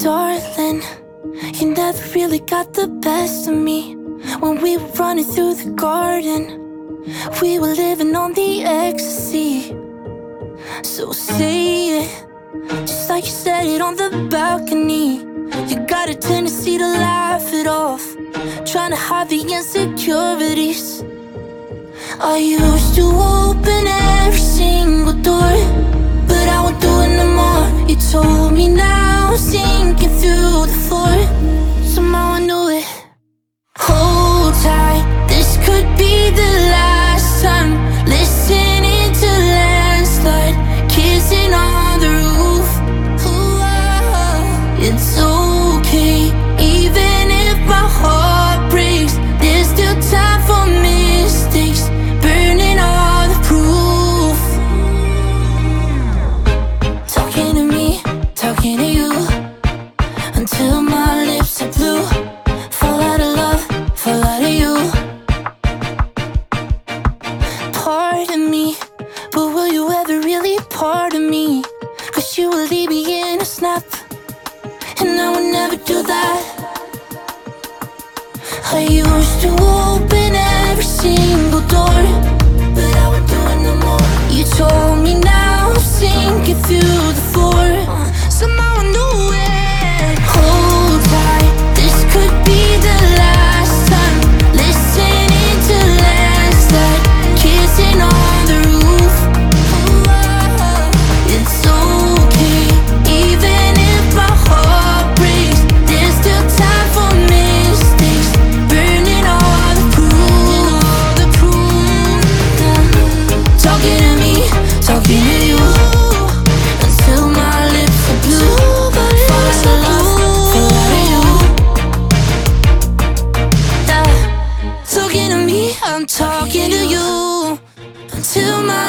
darling, you never really got the best of me. When we were running through the garden, we were living on the ecstasy. So say it, just like you said it on the balcony. You got a tendency to laugh it off, trying to hide the insecurities. I used to open every single door, but I won't do it no more. You told me now I'm sinking through the floor. Somehow I knew it. Hold tight, this could be the last time. Listening to landslide, kissing on the roof. Ooh, it's okay, even if my heart breaks. There's still time for mistakes, burning all the proof. Talking to me, talking to you, until my lips are blue. Fall out of love, fall out of you. Pardon me, but will you ever really pardon me? Cause you will leave me in a snap, and I would never do that. I used to open every single door, but I would do it no more. You told me now I'm sinking through the floor. Somehow I knew it. Hold tight, this could be the last time. Listening to landslide, kissing on the roof. It's okay, even if my heart breaks. There's still time for mistakes, burning all the proof. Talking to me, talking to you, until my lips are blue. Fall out of love, fall out of you. Talking to me, I'm talking to you, until my